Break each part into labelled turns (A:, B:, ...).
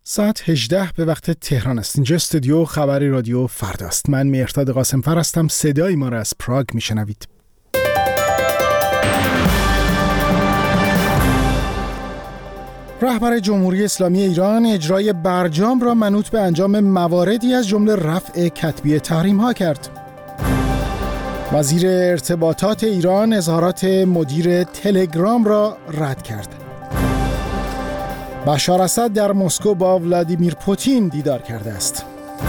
A: ساعت 18 به وقت تهران است. اینجا استودیو خبری رادیو فرداست. من مهرداد قاسمفر هستم. صدای ما را از پراگ میشنوید. رهبر جمهوری اسلامی ایران اجرای برجام را منوط به انجام مواردی از جمله رفع کتبی تحریم‌ها کرد. وزیر ارتباطات ایران اظهارات مدیر تلگرام را رد کرد. بشار اسد در مسکو با ولادیمیر پوتین دیدار کرده است.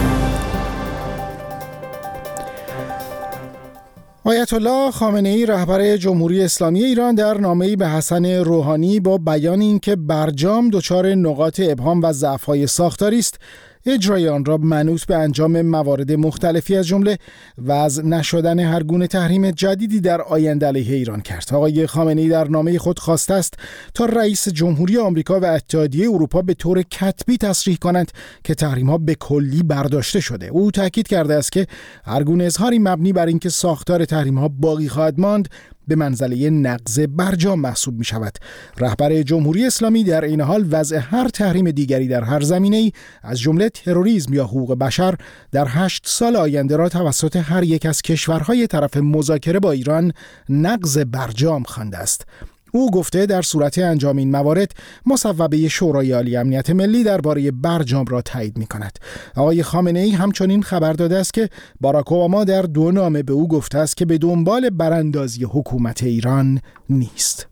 A: آیت الله خامنه‌ای رهبر جمهوری اسلامی ایران در نامه‌ای به حسن روحانی با بیان اینکه برجام دچار نقاط ابهام و ضعف‌های ساختاری است، اجرای آن را منوط به انجام موارد مختلفی از جمله وضع نشدن هر گونه تحریم جدیدی در آینده علیه ایران کرد. آقای خامنه‌ای در نامه خود خواسته است تا رئیس جمهوری آمریکا و اتحادیه اروپا به طور کتبی تصریح کنند که تحریم‌ها به کلی برداشته شده. او تاکید کرده است که هر گونه اظهاری مبنی بر اینکه ساختار تحریم‌ها باقی خواهد ماند به منزله نقض برجام محسوب می شود. رهبر جمهوری اسلامی در این حال وضع هر تحریم دیگری در هر زمینه‌ای از جمله تروریسم یا حقوق بشر در 8 سال آینده را توسط هر یک از کشورهای طرف مذاکره با ایران نقض برجام خوانده است. او گفته در صورت انجام این موارد مصوبه شورای عالی امنیت ملی درباره برجام را تایید می‌کند. آقای خامنه‌ای همچنین خبر داده است که باراک اوباما در 2 نامه به او گفته است که به دنبال براندازی حکومت ایران نیست.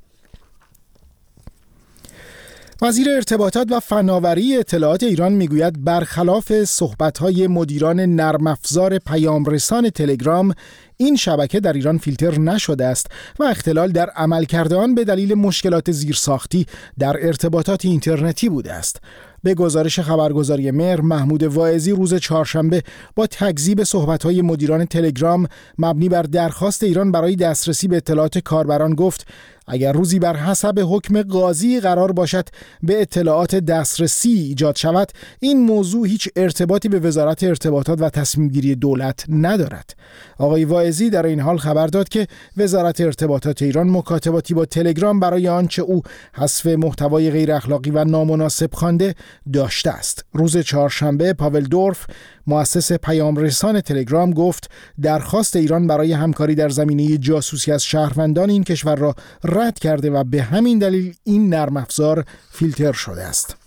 A: وزیر ارتباطات و فناوری اطلاعات ایران میگوید برخلاف صحبت‌های مدیران نرم افزار پیامرسان تلگرام، این شبکه در ایران فیلتر نشده است و اختلال در عملکرد آن به دلیل مشکلات زیرساختی در ارتباطات اینترنتی بوده است. به گزارش خبرگزاری مهر، محمود واعظی روز چهارشنبه با تکذیب صحبت‌های مدیران تلگرام مبنی بر درخواست ایران برای دسترسی به اطلاعات کاربران گفت اگر روزی بر حسب حکم قاضی قرار باشد به اطلاعات دسترسی ایجاد شود، این موضوع هیچ ارتباطی به وزارت ارتباطات و تصمیم گیری دولت ندارد. آقای واعظی در این حال خبر داد که وزارت ارتباطات ایران مکاتباتی با تلگرام برای آنچه او حذف محتوای غیر اخلاقی و نامناسب خوانده داشته است. روز چهارشنبه پاول دورف، مؤسس پیامرسان تلگرام، گفت درخواست ایران برای همکاری در زمینه جاسوسی از شهروندان این کشور را رد کرده و به همین دلیل این نرم افزار فیلتر شده است.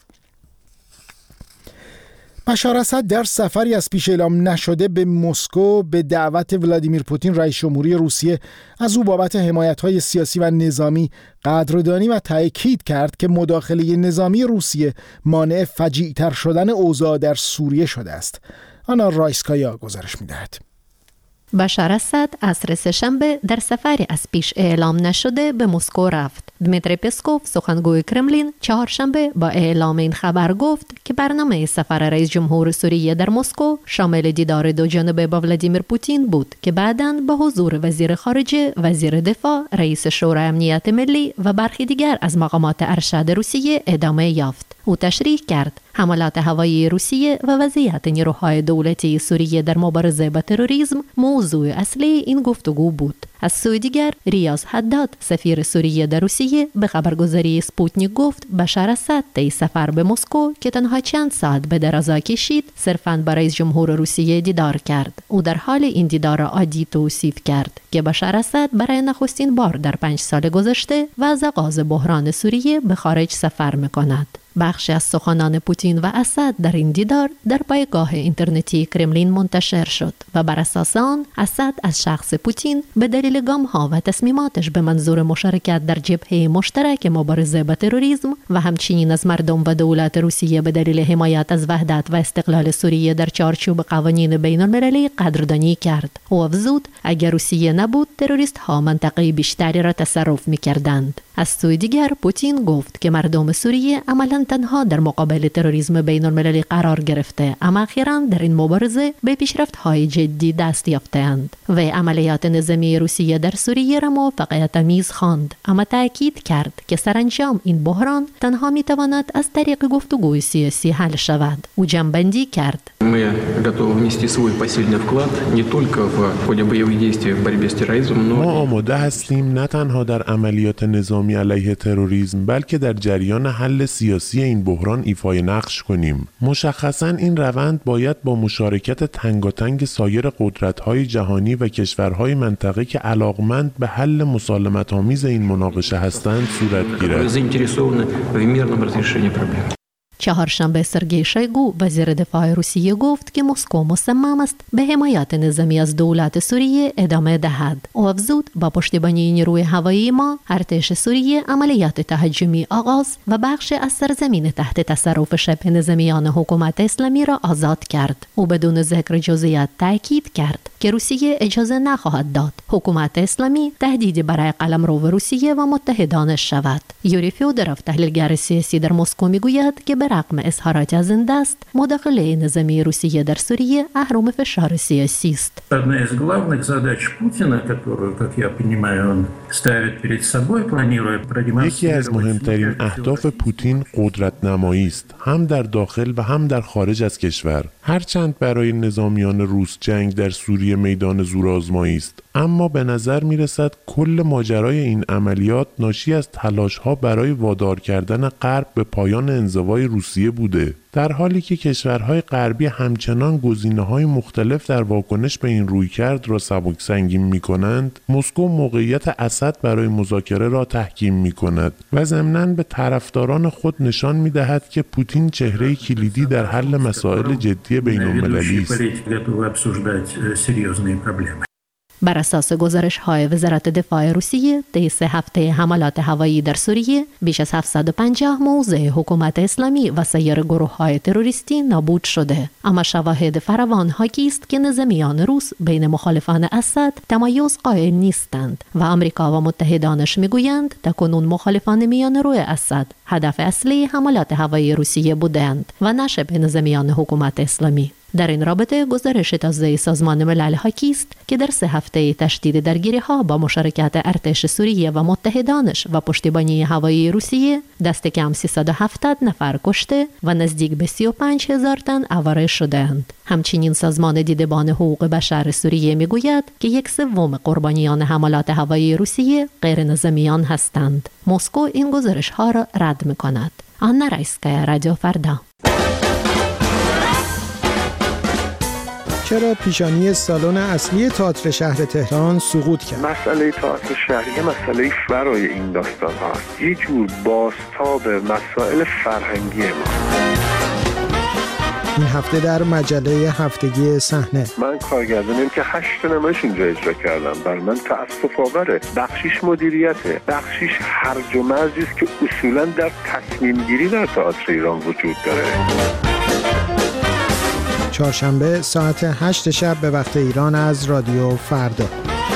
A: بشار اسد در سفری از پیش اعلام نشده به مسکو به دعوت ولادیمیر پوتین رئیس جمهوری روسیه از او بابت حمایت‌های سیاسی و نظامی قدردانی و تأکید کرد که مداخله نظامی روسیه مانع فجیع‌تر شدن اوضاع در سوریه شده است. آنا رایسکایا گزارش می‌دهد.
B: بشار اسد عصر سه‌شنبه در سفری از پیش اعلام نشده به مسکو رفت. دمیتری پسکوف، سخنگوی کرملین، چهارشنبه با اعلام این خبر گفت که برنامه سفر رئیس جمهور سوریه در مسکو شامل دیدار دو جانبه با ولادیمیر پوتین بود که بعداً به حضور وزیر خارجه، وزیر دفاع، رئیس شورای امنیت ملی و برخی دیگر از مقامات ارشد روسیه ادامه یافت. او تشریح کرد حملات هوایی روسیه و وضعیت نیروهای دولتی سوریه در مبارزه با تروریسم موضوع اصلی این گفتگو بود. از سوی دیگر ریاض حداد، سفیر سوریه در روسیه، به خبرگزاری اسپوتنیک گفت بشار اسد طی سفر به مسکو که تنها چند ساعت به درازا کشید صرفاً با رئیس جمهور روسیه دیدار کرد. او در حال این دیدار عادی توصیف کرد که بشار اسد برای نخستین بار در 5 سال گذشته و از آغاز بحران سوریه به خارج سفر می‌کند. بخشی از سخنان پوتین و اسد در این دیدار در پایگاه اینترنتی کرملین منتشر شد و بر اساس آن اسد از شخص پوتین به دلیل گام‌ها و تصمیماتش به منظور مشارکت در جبهه مشترک مبارزه با تروریسم و همچنین از مردم و دولت روسیه به دلیل حمایت از وحدت و استقلال سوریه در چارچوب قوانین بین‌المللی قدردانی کرد. او افزود اگر روسیه نبود تروریست‌ها منطقه بیشتری را تصرف می‌کردند. از سوی دیگر پوتین گفت که مردم سوریه عملاً تنها در مقابل تروریسم بین‌المللی قرار گرفته، اما اخیراً در این مبارزه به پیشرفت‌های جدی دست یافته‌اند. و عملیات نظامی روسیه در سوریه را موفقیت‌آمیز خواند، اما تأکید کرد که سرانجام این بحران تنها می‌تواند از طریق گفتگوی سیاسی حل شود. او جنبندی کرد:
C: Мы готовы внести свой посильный вклад не только в ходе боевых действий в борьбе с терроризмом, но
D: ما آماده هستیم نه تنها در عملیات نظامی علیه تروریسم بلکه در جریان حل سیاسی سیاسی این بحران ایفای نقش کنیم. مشخصاً این روند باید با مشارکت تنگاتنگ سایر قدرت‌های جهانی و کشورهای منطقه که علاقمند به حل مسالمت‌آمیز این مناقشه هستند صورت گیرد.
B: چهارشنبه سرگئی شویگو وزیر دفاع روسیه گفت که مسکو مصمم است به حمایت نظامی از دولت سوریه ادامه دهد. او افزود با پشتیبانی نیروی هوایی ما ارتش سوریه عملیات تهاجمی آغاز و بخش از سرزمین تحت تصرف شبه نظامیان حکومت اسلامی را آزاد کرد. او بدون ذکر جزئیات تاکید کرد که روسیه اجازه نخواهد داد حکومت اسلامی تهدیدی برای قلمرو روسیه و متحدانش شود. یوری فیودروف تحلیلگر سیاسی در مسکو میگوید که رغم اظهارات از این دست مداخله نظامی روسیه در سوریه اهرم فشار سیاسی است.
D: یکی از مهمترین اهداف پوتین قدرت نمایی است، هم در داخل و هم در خارج از کشور. هرچند برای نظامیان روس جنگ در سوریه میدان زورآزمایی است، اما به نظر می رسد کل ماجرای این عملیات ناشی از تلاش‌ها برای وادار کردن غرب به پایان انزوای روسیه بوده. در حالی که کشورهای غربی همچنان گزینه‌های مختلف در واکنش به این رویکرد را سبک سنگین می‌کنند، مسکو موقعیت اسد برای مذاکره را تحکیم می‌کند و ضمناً به طرفداران خود نشان می‌دهد که پوتین چهره کلیدی در حل مسائل جدی بین‌المللی است.
B: بر اساس گزارش‌های وزارت دفاع روسیه، طی 3 هفته حملات هوایی در سوریه بیش از 750 موضع حکومت اسلامی و سایر گروه‌های تروریستی نابود شده. اما شواهد فراوان حاکی است که نظامیان روس بین مخالفان اسد تمایز قائل نیستند و آمریکا و متحدانش میگویند تاکنون مخالفان میان‌روی اسد هدف اصلی حملات هوایی روسیه بودند و نه شبه نظامیان حکومت اسلامی. در این رابطه گزارش تازه سازمان ملل حاکی است که در 3 هفته تشدید درگیری‌ها با مشارکت ارتش سوریه و متحدانش و پشتیبانی هوایی روسیه دست کم 370 نفر کشته و نزدیک به 35,000 تن آواره شدند. همچنین سازمان دیدبان حقوق بشر سوریه میگوید که 1/3 قربانیان حملات هوایی روسیه غیر نظامیان هستند. مسکو این گزارش‌ها را رد می‌کند. آنا رایسکایا، رادیو فردا.
A: چرا پیشانی سالن اصلی تئاتر شهر تهران سقوط کرد؟
E: مسئله تئاتر شهری مسئله برای این داستان هاست، یه جور بازتاب مسائل فرهنگی ما.
A: این هفته در مجله هفتگی صحنه
E: من کارگردانیم که 8 نمایش اینجا اجرا کردم. برای من تأسف آوره. بخشیش مدیریته، بخشیش هرج و مرجی است که اصولاً در تصمیم گیری در تئاتر ایران وجود داره.
A: چهارشنبه ساعت 8 شب به وقت ایران از رادیو فردا.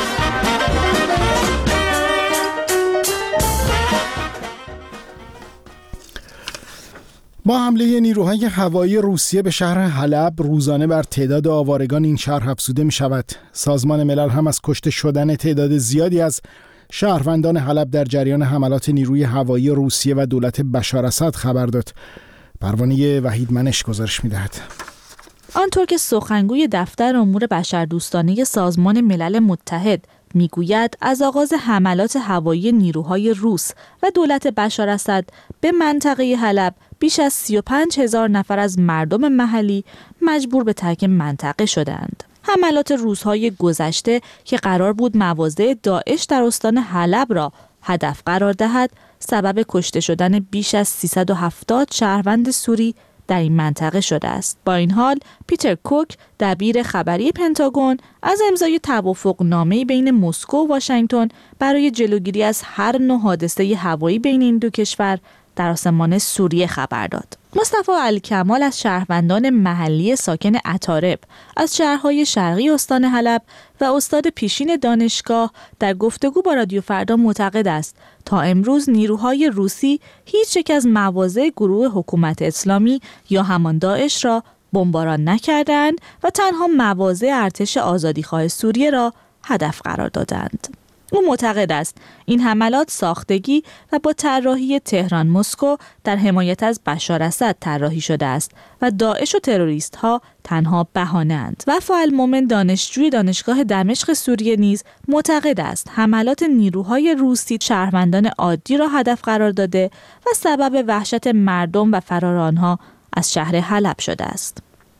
A: با حمله نیروهای هوایی روسیه به شهر حلب روزانه بر تعداد آوارگان این شهر افزوده می شود. سازمان ملل هم از کشته شدن تعداد زیادی از شهروندان حلب در جریان حملات نیروی هوایی روسیه و دولت بشار اسد خبر داد. پروانه وحید منش گزارش می دهد.
F: آنطور که سخنگوی دفتر امور بشردوستانه سازمان ملل متحد میگوید از آغاز حملات هوایی نیروهای روس و دولت بشار اسد به منطقه حلب بیش از 35,000 نفر از مردم محلی مجبور به ترک منطقه شدند. حملات روزهای گذشته که قرار بود مواضع داعش در استان حلب را هدف قرار دهد، سبب کشته شدن بیش از 370 شهروند سوری در این منطقه شده است. با این حال پیتر کوک، دبیر خبری پنتاگون، از امضای توافقنامه‌ای بین مسکو و واشنگتن برای جلوگیری از هر نوع حادثه هوایی بین این دو کشور در آسمان سوریه خبر داد. مصطفی الکمال از شهروندان محلی ساکن عطارب از شهرهای شرقی استان حلب و استاد پیشین دانشگاه در گفتگو با رادیو فردا معتقد است تا امروز نیروهای روسی هیچ یک از مواضع گروه حکومت اسلامی یا همان داعش را بمباران نکردند و تنها مواضع ارتش آزادیخواه سوریه را هدف قرار دادند. او معتقد است این حملات ساختگی و با طراحی تهران مسکو در حمایت از بشار اسد طراحی شده است و داعش و تروریست ها تنها بهانه‌اند. وفا المومن دانشجوی دانشگاه دمشق سوریه نیز معتقد است حملات نیروهای روسی شهروندان عادی را هدف قرار داده و سبب وحشت مردم و فرار آنها از شهر حلب شده است.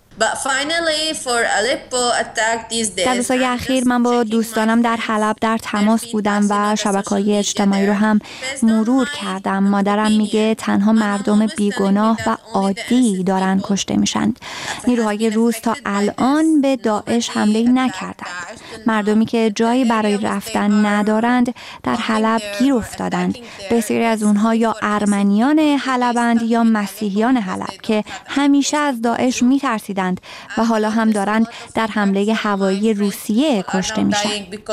G: در روزهای اخیر من با دوستانم در حلب در تماس بودم و شبکه‌های اجتماعی رو هم مرور کردم. مادرم میگه تنها مردم بیگناه و عادی دارن کشته میشن. نیروهای روس تا الان به داعش حمله نکردند. مردمی که جایی برای رفتن ندارند در حلب گیر افتادند. بسیاری از اونها یا ارمنیان حلبند یا مسیحیان حلب که همیشه از داعش میترسیدند و حالا هم دارند در حمله هوایی روسیه کشته میشن.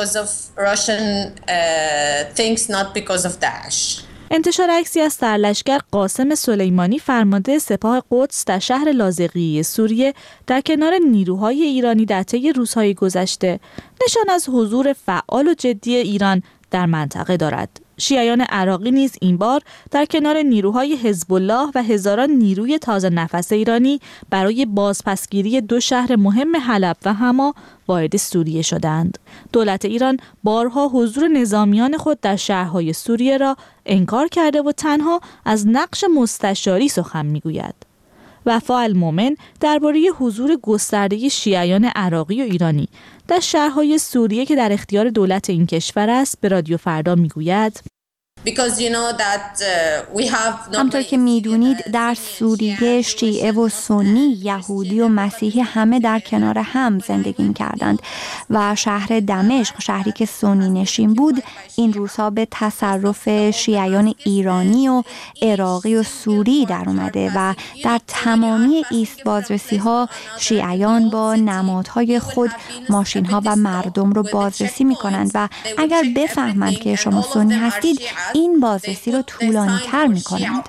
F: انتشار عکسی از سرلشکر قاسم سلیمانی فرمانده سپاه قدس در شهر لاذقیه سوریه در کنار نیروهای ایرانی در طی روزهای گذشته نشان از حضور فعال و جدی ایران در منطقه دارد. شیعیان عراقی نیز این بار در کنار نیروهای حزب الله و هزاران نیروی تازه نفس ایرانی برای بازپسگیری 2 شهر مهم حلب و حما وارد سوریه شدند. دولت ایران بارها حضور نظامیان خود در شهرهای سوریه را انکار کرده و تنها از نقش مستشاری سخن میگوید. وفا المومن درباره حضور گسترده شیعیان عراقی و ایرانی در شهرهای سوریه که در اختیار دولت این کشور است به رادیو فردا میگوید:
G: همطور که میدونید در سوریه شیعه و سنی، یهودی و مسیحی همه در کنار هم زندگی می‌کردند و شهر دمشق، شهری که سنی نشین بود، این روزها به تصرف شیعیان ایرانی و عراقی و سوری در اومده و در تمامی ایست بازرسی‌ها شیعیان با نمادهای خود ماشین‌ها و مردم رو بازرسی می‌کنند و اگر بفهمند که شما سنی هستید این بازرسی رو طولانی تر می کنند.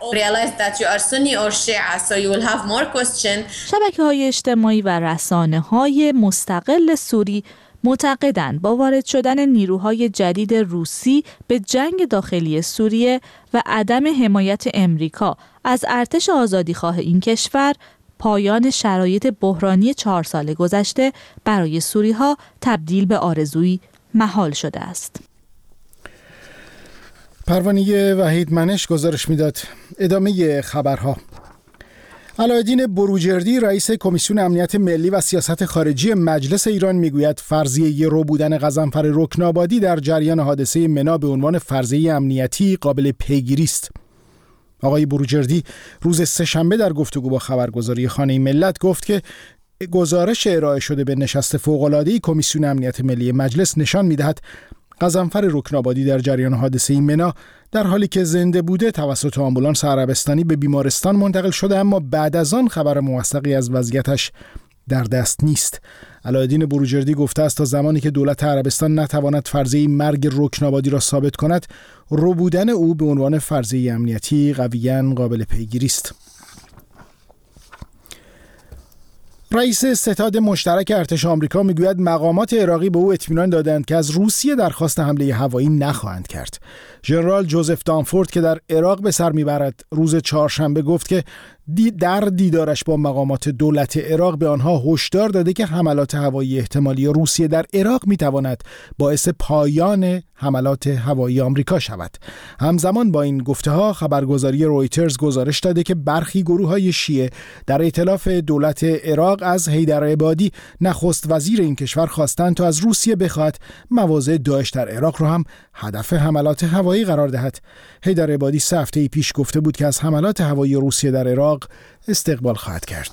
F: شبکه‌های اجتماعی و رسانه‌های مستقل سوری معتقدند با وارد شدن نیروهای جدید روسی به جنگ داخلی سوریه و عدم حمایت امریکا از ارتش آزادیخواه این کشور پایان شرایط بحرانی 4 سال گذشته برای سوری‌ها تبدیل به آرزویی محال شده است.
A: پروانه وحید منش گزارش میداد. ادامه خبرها. علایالدین بروجردی رئیس کمیسیون امنیت ملی و سیاست خارجی مجلس ایران میگوید فرضیه رو بودن غضنفر رکنابادی در جریان حادثه منا به عنوان فرضیه امنیتی قابل پیگیری است. آقای بروجردی روز سه‌شنبه در گفتگو با خبرگزاری خانه ملت گفت که گزارش ارائه شده به نشست فوق‌العاده کمیسیون امنیت ملی مجلس نشان می‌دهد غضنفر رکنابادی در جریان حادثه منا در حالی که زنده بوده توسط آمبولانس عربستانی به بیمارستان منتقل شده، اما بعد از آن خبر موثقی از وضعیتش در دست نیست. علایالدین بروجردی گفته است تا زمانی که دولت عربستان نتواند فرضیه مرگ رکنابادی را ثابت کند، رو بودن او به عنوان فرضیه امنیتی قویاً قابل پیگیری است. رئیس ستاد مشترک ارتش آمریکا میگوید مقامات عراقی به او اطمینان دادند که از روسیه درخواست حمله هوایی نخواهند کرد. ژنرال جوزف دانفورد که در عراق به سر میبرد روز چهارشنبه گفت که در دیدارش با مقامات دولت عراق به آنها هشدار داده که حملات هوایی احتمالی روسیه در عراق میتواند باعث پایان حملات هوایی آمریکا شود. همزمان با این گفته‌ها خبرگزاری رویترز گزارش داده که برخی گروه‌های شیعه در ائتلاف دولت عراق از حیدر عبادی نخست وزیر این کشور خواستند تا از روسیه بخواهد مواضع داعش در عراق را هم هدف حملات هوایی قرار دهد. حیدر عبادی 3 هفته پیش گفته بود که از حملات هوایی روسیه در عراق استقبال خواهد کرد.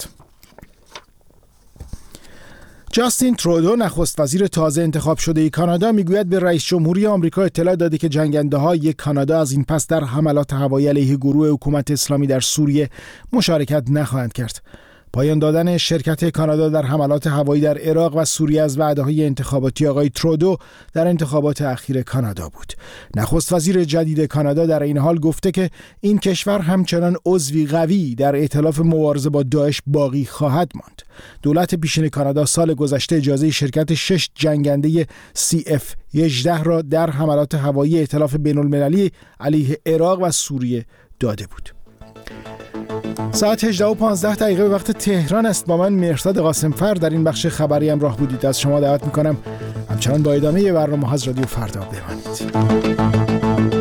A: جاستین ترودو نخست وزیر تازه انتخاب شده کانادا میگوید به رئیس جمهوری آمریکا اطلاع داده که جنگنده‌های کانادا از این پس در حملات هوایی علیه گروه حکومت اسلامی در سوریه مشارکت نخواهند کرد. پایان دادن شرکت کانادا در حملات هوایی در عراق و سوریه از وعده‌های انتخاباتی آقای ترودو در انتخابات اخیر کانادا بود. نخست وزیر جدید کانادا در این حال گفته که این کشور همچنان عضوی قوی در ائتلاف مبارزه با داعش باقی خواهد ماند. دولت پیشین کانادا سال گذشته اجازه شرکت 6 جنگنده CF-18 را در حملات هوایی ائتلاف بین‌المللی علیه عراق و سوریه داده بود. ساعت 18:15 به وقت تهران است. با من مهرزاد قاسمفر در این بخش خبری همراه بودید. از شما دعوت می‌کنم همچنان با ادامه برنامه‌ها از رادیو فردا بمانید.